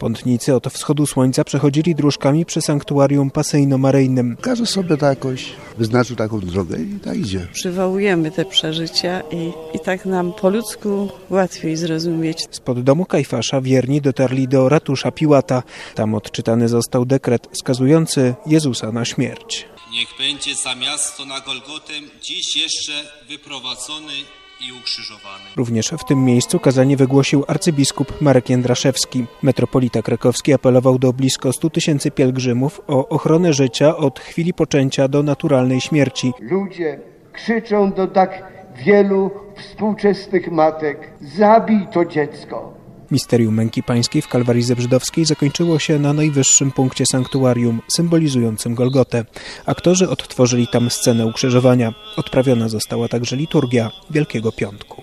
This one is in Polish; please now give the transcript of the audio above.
Pątnicy od wschodu słońca przechodzili dróżkami przy sanktuarium pasyjno-maryjnym. Każdy sobie to jakoś wyznaczył taką drogę i tak idzie. Przywołujemy te przeżycia i tak nam po ludzku łatwiej zrozumieć. Spod domu Kajfasza wierni dotarli do ratusza Piłata. Tam odczytany został dekret skazujący Jezusa na śmierć. Niech będzie za miasto na Golgotę dziś jeszcze wyprowadzony i ukrzyżowany. Również w tym miejscu kazanie wygłosił arcybiskup Marek Jędraszewski. Metropolita krakowski apelował do blisko 100 000 pielgrzymów o ochronę życia od chwili poczęcia do naturalnej śmierci. Ludzie krzyczą do tak wielu współczesnych matek: zabij to dziecko. Misterium Męki Pańskiej w Kalwarii Zebrzydowskiej zakończyło się na najwyższym punkcie sanktuarium, symbolizującym Golgotę. Aktorzy odtworzyli tam scenę ukrzyżowania. Odprawiona została także liturgia Wielkiego Piątku.